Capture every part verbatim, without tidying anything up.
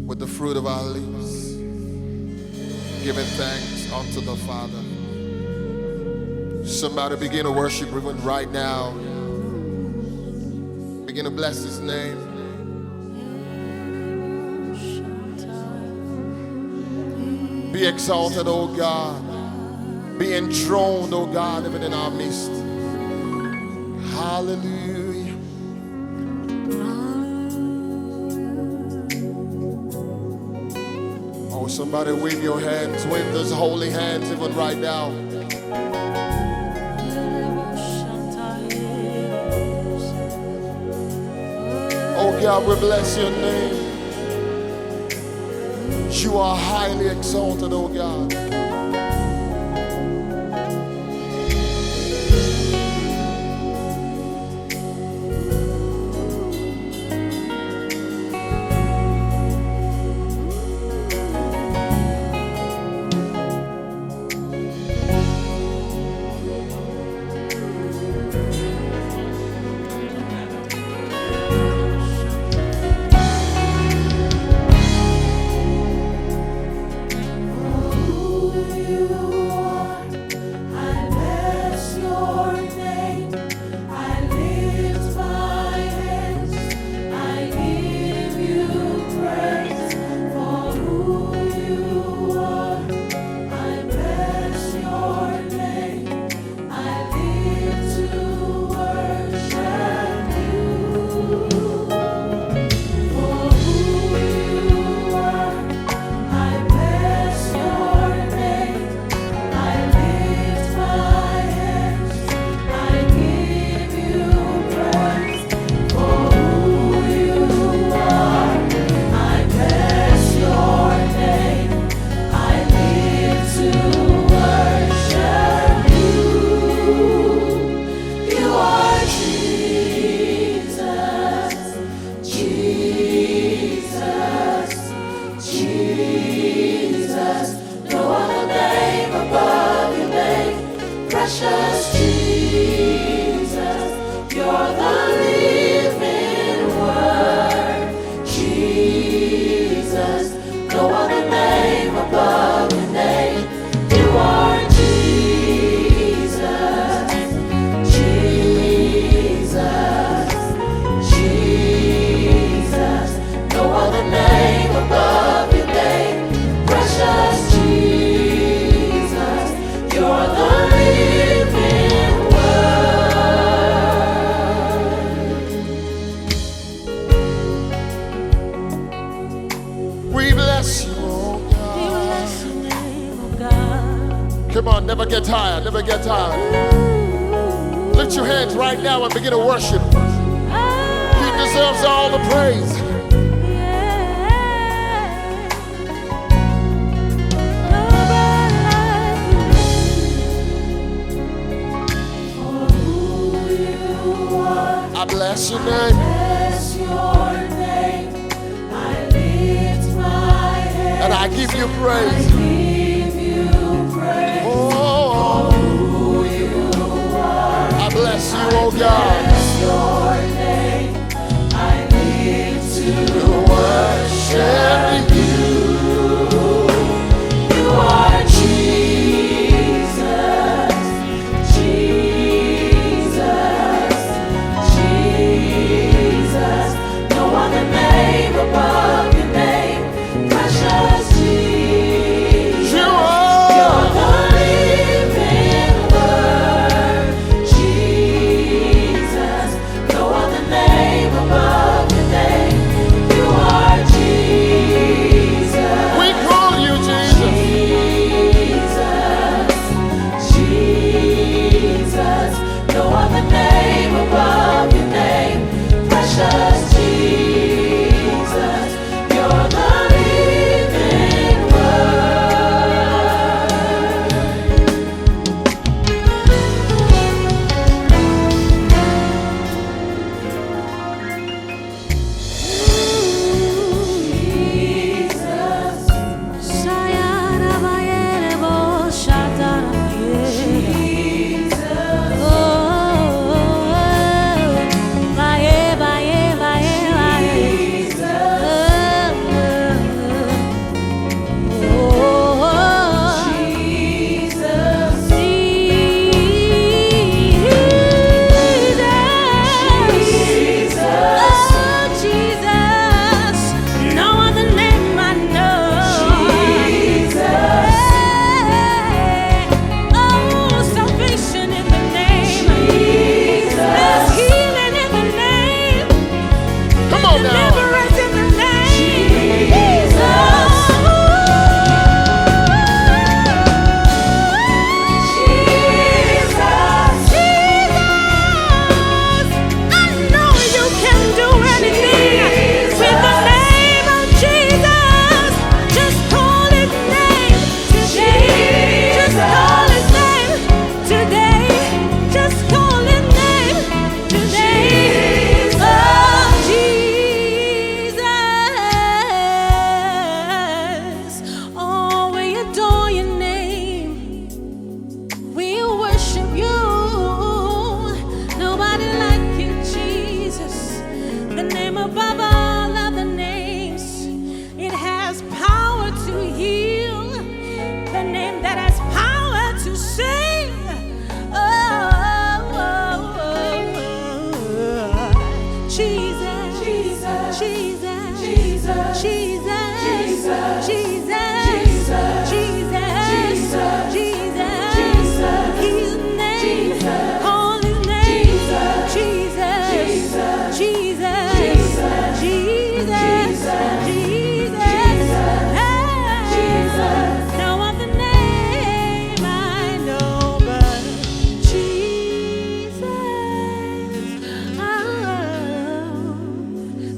with the fruit of our lips, giving thanks unto the Father. Somebody begin to worship even right now. Begin to bless his name. Be exalted, O God. Be enthroned, O God, even in our midst. Hallelujah. Oh, somebody wave your hands, wave those holy hands even right now. Oh God, we bless your name. You are highly exalted, oh God. Come on, never get tired, never get tired. Lift your hands right now and begin to worship. He deserves all the praise. I bless your name. And I give you praise. Oh, I bless you, oh God. I need to worship you. You are Jesus, Jesus, Jesus. No other name above your name, precious Jesus. You are. You're the living Word, Jesus.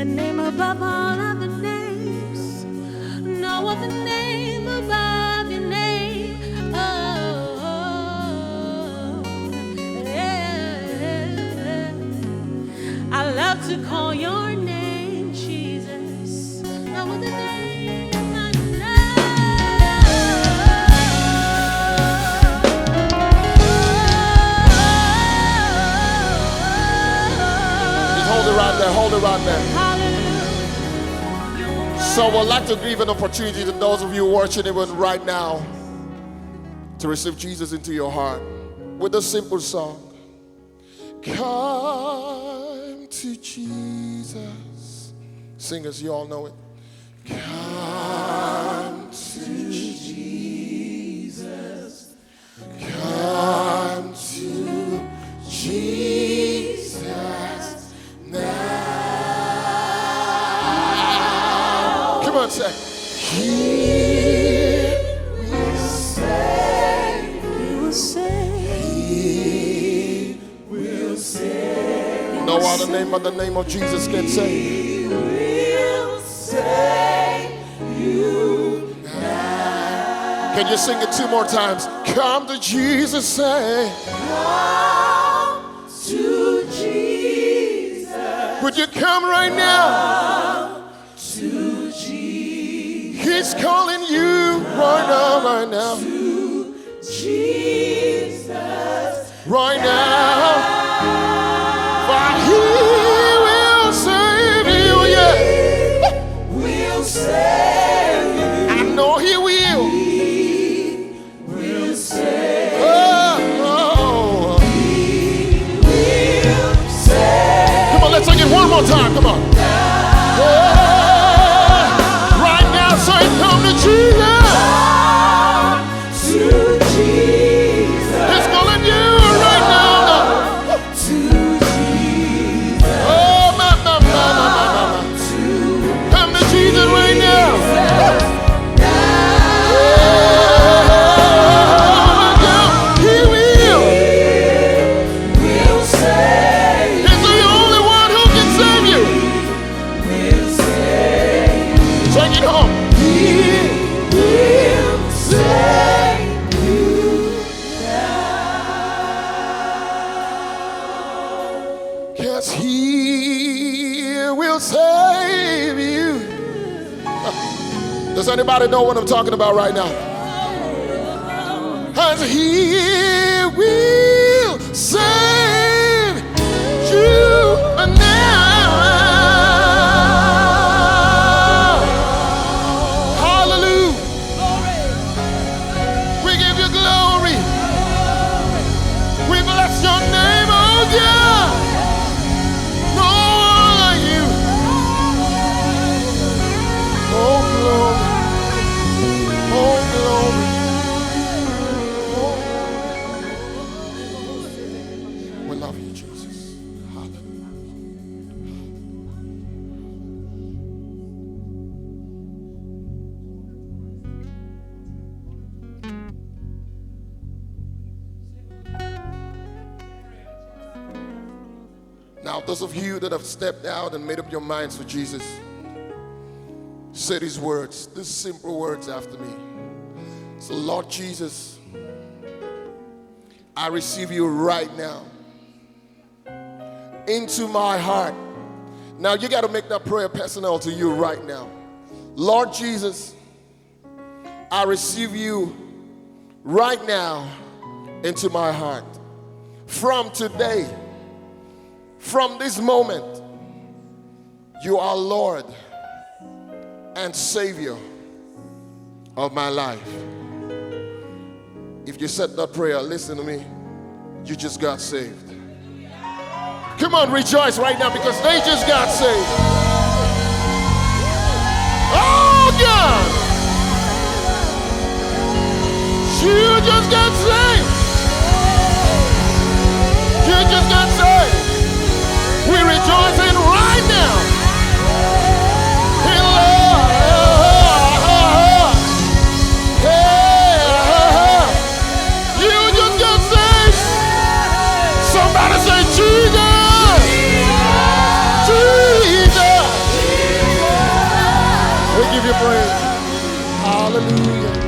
the name above all other names. No other name above your name. Oh, yeah. I love to call your name, Jesus. No other name I know. Just hold it right there, hold it right there. So I'd like to give an opportunity to those of you watching even right now to receive Jesus into your heart with a simple song. Come to Jesus. Singers, you all know it. Come to Jesus. Come to Jesus now. Come on, say. He will save. He will save. He will save. No other name but the name of Jesus can save. He will save you now. Can you sing it two more times? Come to Jesus, say. Come to Jesus. Would you come right now? Come to Jesus. He's calling you right now, right now. To Jesus. Right now. For He will save you, yeah. Will save you. I know He will. He will save. Oh, oh. He will save. Come on, let's sing it one more time. Come on. Oh, right now, say, come to Jesus. To Jesus. He's calling you right now. To Jesus. Oh, ma, ma, ma, ma, ma, ma, ma. Come to Jesus right now. He will. Will save. He's the only one who can save you. Will save. Take it home. He will save you now. Yes, He will save you. Does anybody know what I'm talking about right now? As He will save you now. Hallelujah. We give you glory. We bless your name, oh God. No one like you. Oh glory. Oh glory. Oh. We love you, Jesus. Hallelujah. Now, those of you that have stepped out and made up your minds for Jesus, say these words, these simple words after me. So, Lord Jesus, I receive you right now into my heart. Now, you got to make that prayer personal to you right now. Lord Jesus, I receive you right now into my heart. From today, from this moment, you are Lord and Savior of my life. If you said that prayer, listen to me, you just got saved. Come on, rejoice right now because they just got saved. Oh God! You just got saved. You just got saved. We're rejoicing right now. In love. Yeah. You just got saved. Somebody say Jesus. Jesus. give you praise. Hallelujah.